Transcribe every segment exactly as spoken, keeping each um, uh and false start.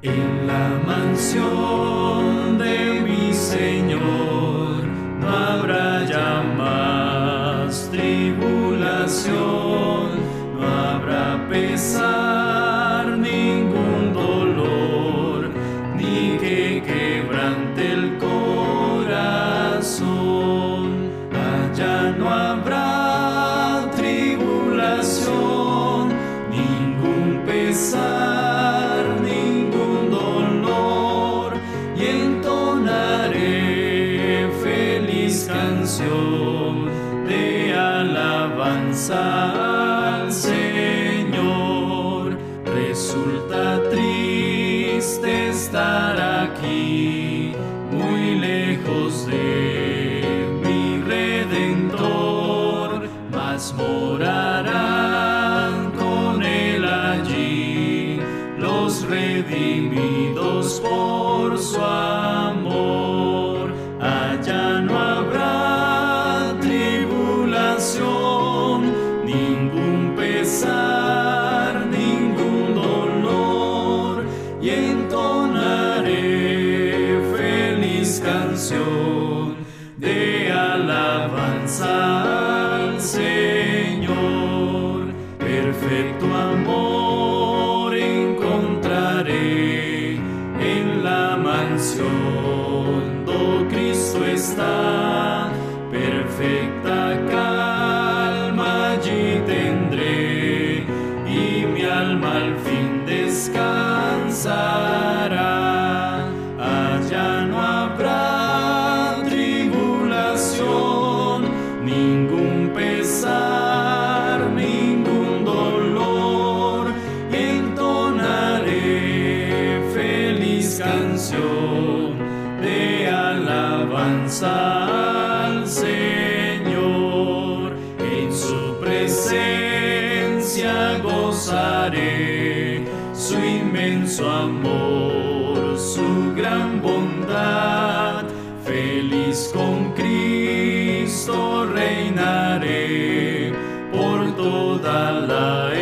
En la mansión de mi Señor no habrá ya más tribulación, no habrá pesar, ningún dolor, ni que quebrante el corazón. Allá no habrá tribulación, ningún pesar, de alabanza al Señor. Resulta triste estar aquí, muy lejos de mi Redentor, mas morarán con Él allí los redimidos por su amor. Allá no habrá tribulación, ningún pesar, ningún dolor, y entonaré feliz canción de alabanza al Señor. Perfecto amor encontraré en la mansión do Cristo está. Perfecta calma allí tendré, y mi alma al fin descansará. Allá no habrá tribulación, ningún pesar, ningún dolor, y entonaré feliz canción de alabanza al Señor. En su presencia gozaré su inmenso amor, su gran bondad. Feliz con Cristo reinaré por toda la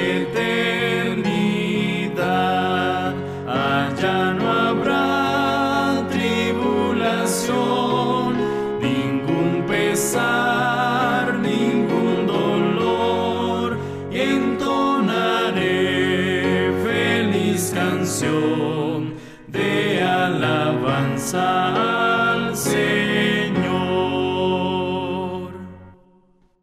eternidad. Allá no habrá tribulación, ningún pesar, ningún dolor, y entonaré feliz canción de alabanza